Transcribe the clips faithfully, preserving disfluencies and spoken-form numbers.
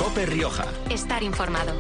COPE Rioja. Estar informado.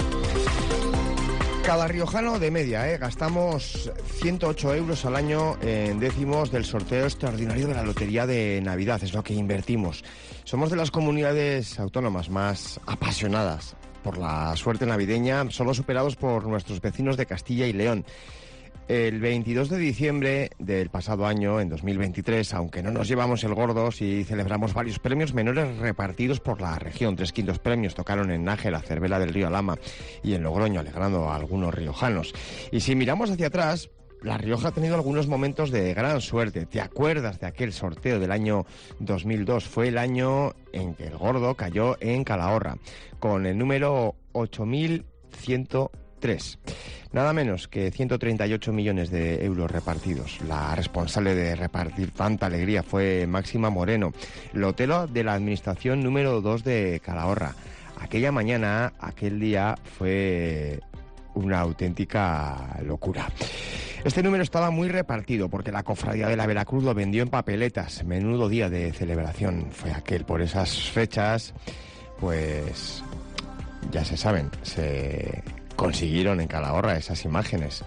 Cada riojano de media, ¿eh? Gastamos ciento ocho euros al año en décimos del sorteo extraordinario de la Lotería de Navidad. Es lo que invertimos. Somos de las comunidades autónomas más apasionadas por la suerte navideña, solo superados por nuestros vecinos de Castilla y León. El veintidós de diciembre del pasado año, en dos mil veintitrés, aunque no nos llevamos el gordo, sí celebramos varios premios menores repartidos por la región. Tres quintos premios tocaron en Nájera, Cervera del Río Alhama y en Logroño, alegrando a algunos riojanos. Y si miramos hacia atrás, La Rioja ha tenido algunos momentos de gran suerte. ¿Te acuerdas de aquel sorteo del año dos mil dos? Fue el año en que el gordo cayó en Calahorra, con el número ocho mil ciento tres. Nada menos que ciento treinta y ocho millones de euros repartidos. La responsable de repartir tanta alegría fue Máxima Moreno, lotero de la administración número dos de Calahorra. Aquella mañana, aquel día, fue una auténtica locura. Este número estaba muy repartido porque la Cofradía de la Veracruz lo vendió en papeletas. Menudo día de celebración fue aquel. Por esas fechas, pues ya se saben, se consiguieron en Calahorra esas imágenes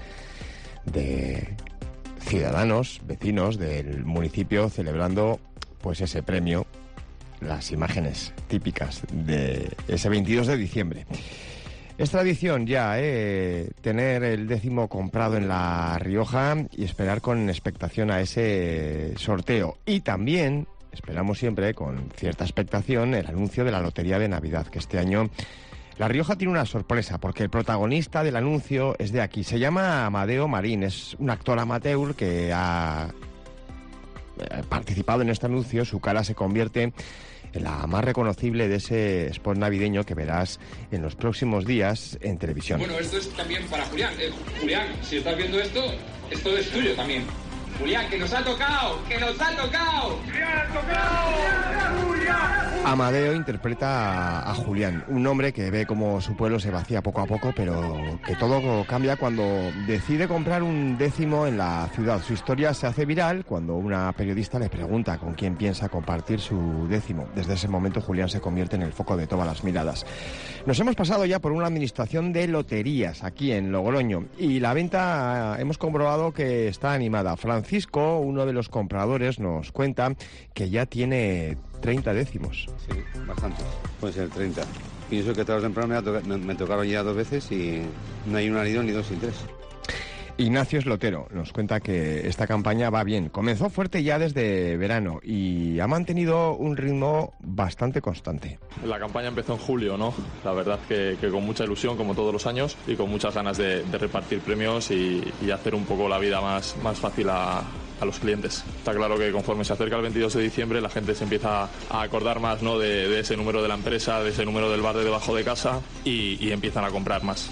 de ciudadanos, vecinos del municipio celebrando pues ese premio, las imágenes típicas de ese veintidós de diciembre. Es tradición ya, ¿eh? Tener el décimo comprado en La Rioja y esperar con expectación a ese sorteo. Y también esperamos siempre con cierta expectación el anuncio de la Lotería de Navidad, que este año La Rioja tiene una sorpresa, porque el protagonista del anuncio es de aquí. Se llama Amadeo Marín, es un actor amateur que ha participado en este anuncio. Su cara se convierte en la más reconocible de ese spot navideño que verás en los próximos días en televisión. Bueno, esto es también para Julián. Eh, Julián, si estás viendo esto, esto es tuyo también. Julián, que nos ha tocado, que nos ha tocado. ¡Julián, ha tocado! ¡Julián! Amadeo interpreta a, a Julián, un hombre que ve cómo su pueblo se vacía poco a poco, pero que todo cambia cuando decide comprar un décimo en la ciudad. Su historia se hace viral cuando una periodista le pregunta con quién piensa compartir su décimo. Desde ese momento Julián se convierte en el foco de todas las miradas. Nos hemos pasado ya por una administración de loterías aquí en Logroño y la venta hemos comprobado que está animada. Francisco, uno de los compradores, nos cuenta que ya tiene treinta décimos. Sí, bastantes. Puede ser treinta. Pienso que tarde o temprano me, to- me, me tocaron ya dos veces y no hay una ni dos ni dos sin tres. Ignacio es lotero, nos cuenta que esta campaña va bien. Comenzó fuerte ya desde verano y ha mantenido un ritmo bastante constante. La campaña empezó en julio, ¿no? La verdad que, que con mucha ilusión, como todos los años, y con muchas ganas de, de repartir premios y, y hacer un poco la vida más, más fácil a, a los clientes. Está claro que conforme se acerca el veintidós de diciembre la gente se empieza a acordar más, ¿no? de, de ese número de la empresa, de ese número del bar de debajo de casa y, y empiezan a comprar más.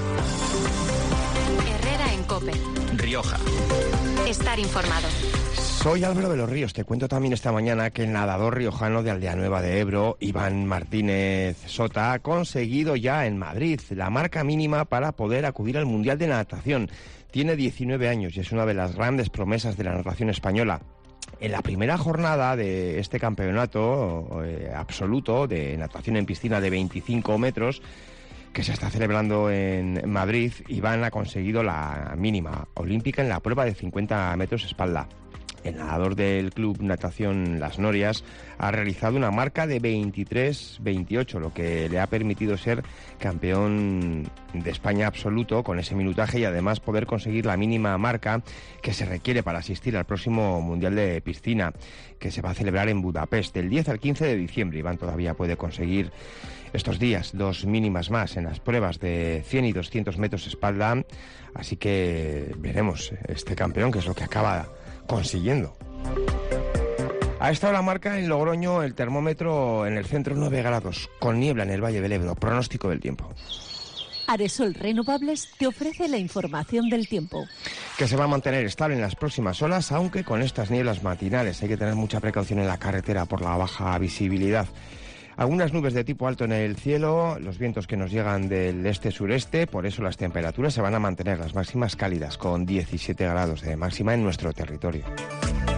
COPE Rioja. Estar informado. Soy Álvaro de los Ríos. Te cuento también esta mañana que el nadador riojano de Aldeanueva de Ebro, Iván Martínez Sota, ha conseguido ya en Madrid la marca mínima para poder acudir al Mundial de Natación. Tiene diecinueve años y es una de las grandes promesas de la natación española. En la primera jornada de este campeonato eh, absoluto de natación en piscina de veinticinco metros, que se está celebrando en Madrid, Iván ha conseguido la mínima olímpica en la prueba de cincuenta metros espalda. El nadador del Club Natación Las Norias ha realizado una marca de veintitrés veintiocho, lo que le ha permitido ser campeón de España absoluto con ese minutaje y además poder conseguir la mínima marca que se requiere para asistir al próximo Mundial de Piscina, que se va a celebrar en Budapest del diez al quince de diciembre. Iván todavía puede conseguir estos días dos mínimas más en las pruebas de cien y doscientos metros espalda, así que veremos este campeón qué es lo que acaba consiguiendo. A esta hora marca en Logroño el termómetro en el centro nueve grados, con niebla en el Valle del Ebro. Pronóstico del tiempo. Aresol Renovables te ofrece la información del tiempo. Que se va a mantener estable en las próximas horas, aunque con estas nieblas matinales hay que tener mucha precaución en la carretera por la baja visibilidad. Algunas nubes de tipo alto en el cielo, los vientos que nos llegan del este-sureste, por eso las temperaturas se van a mantener las máximas cálidas, con diecisiete grados de máxima en nuestro territorio.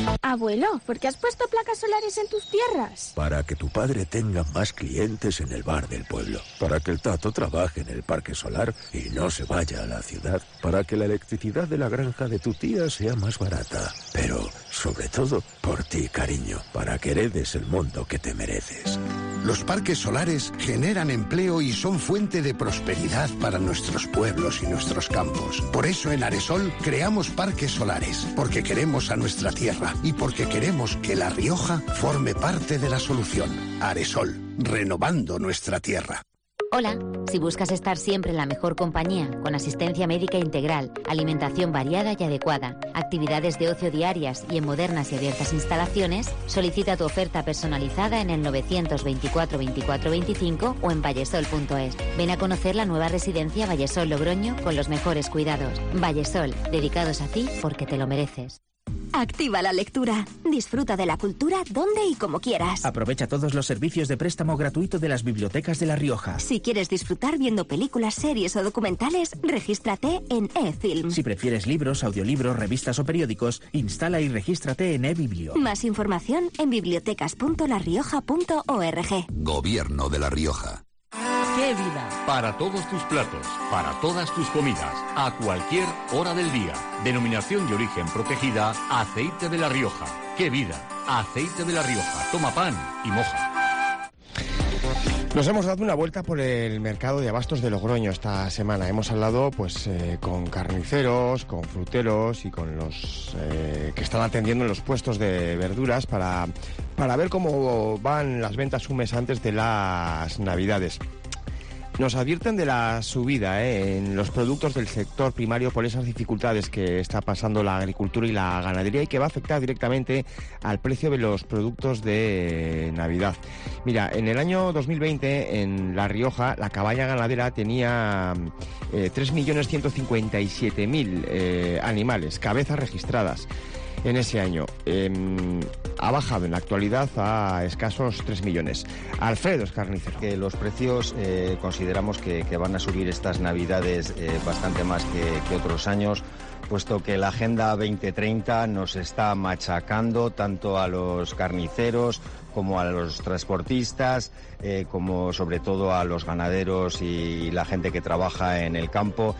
Abuelo, ¿por qué has puesto placas solares en tus tierras? Para que tu padre tenga más clientes en el bar del pueblo. Para que el Tato trabaje en el parque solar y no se vaya a la ciudad. Para que la electricidad de la granja de tu tía sea más barata. Pero, sobre todo, por ti, cariño. Para que heredes el mundo que te mereces. Los parques solares generan empleo y son fuente de prosperidad para nuestros pueblos y nuestros campos. Por eso en Aresol creamos parques solares, porque queremos a nuestra tierra y porque queremos que La Rioja forme parte de la solución. Aresol, renovando nuestra tierra. Hola, si buscas estar siempre en la mejor compañía, con asistencia médica integral, alimentación variada y adecuada, actividades de ocio diarias y en modernas y abiertas instalaciones, solicita tu oferta personalizada en el novecientos veinticuatro veinticuatro veinticinco o en vallesol punto es. Ven a conocer la nueva residencia Vallesol Logroño con los mejores cuidados. Vallesol, dedicados a ti porque te lo mereces. Activa la lectura. Disfruta de la cultura donde y como quieras. Aprovecha todos los servicios de préstamo gratuito de las bibliotecas de La Rioja. Si quieres disfrutar viendo películas, series o documentales, regístrate en eFilm. Si prefieres libros, audiolibros, revistas o periódicos, instala y regístrate en eBiblio. Más información en bibliotecas punto la rioja punto org. Gobierno de La Rioja. ¡Qué vida! Para todos tus platos, para todas tus comidas, a cualquier hora del día. Denominación de origen protegida, Aceite de La Rioja. ¡Qué vida! Aceite de La Rioja. Toma pan y moja. Nos hemos dado una vuelta por el mercado de abastos de Logroño esta semana. Hemos hablado pues eh, con carniceros, con fruteros y con los eh, que están atendiendo en los puestos de verduras para, para ver cómo van las ventas un mes antes de las Navidades. Nos advierten de la subida eh, en los productos del sector primario por esas dificultades que está pasando la agricultura y la ganadería y que va a afectar directamente al precio de los productos de Navidad. Mira, en el año dos mil veinte en La Rioja la cabaña ganadera tenía eh, tres millones ciento cincuenta y siete mil eh, animales, cabezas registradas. En ese año eh, ha bajado en la actualidad a escasos tres millones. Alfredo es carnicero. Que los precios eh, consideramos que, que van a subir estas Navidades eh, bastante más que, que otros años, puesto que la Agenda veinte treinta nos está machacando tanto a los carniceros como a los transportistas, eh, como sobre todo a los ganaderos y la gente que trabaja en el campo.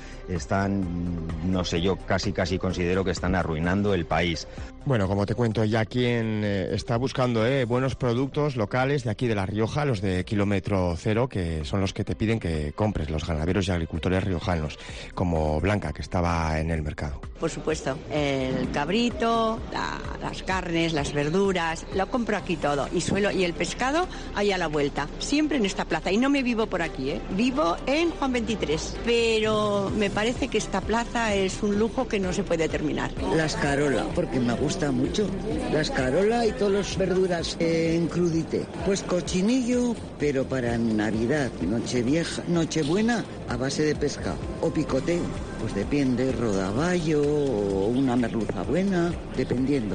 Están, no sé, yo casi casi considero que están arruinando el país. Bueno, como te cuento, ya quien eh, está buscando eh, buenos productos locales de aquí de La Rioja, los de kilómetro cero, que son los que te piden que compres, los ganaderos y agricultores riojanos, como Blanca, que estaba en el mercado. Por supuesto, el cabrito, la, las carnes, las verduras, lo compro aquí todo. Y suelo y el pescado ahí a la vuelta, siempre en esta plaza. Y no me vivo por aquí, ¿eh? Vivo en Juan veintitrés, pero me parece que esta plaza es un lujo que no se puede terminar. Las carola, porque me gusta mucho. Las carola y todas las verduras en crudité. Pues cochinillo, pero para Navidad, Nochevieja, Nochebuena, a base de pescado. O picoteo, pues depende, rodaballo o una merluza buena, dependiendo.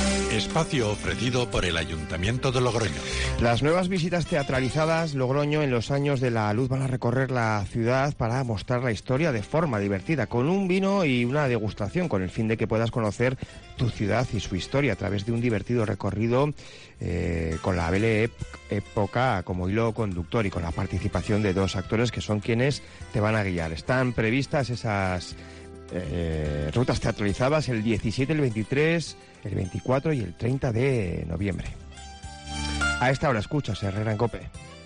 Espacio ofrecido por el Ayuntamiento de Logroño. Las nuevas visitas teatralizadas Logroño en los años de la luz van a recorrer la ciudad para mostrar la historia de forma divertida, con un vino y una degustación, con el fin de que puedas conocer tu ciudad y su historia a través de un divertido recorrido eh, con la Belle Época como hilo conductor y con la participación de dos actores que son quienes te van a guiar. Están previstas esas eh, rutas teatralizadas el diecisiete, el veintitrés, el veinticuatro y el treinta de noviembre. A esta hora escuchas Herrera en COPE.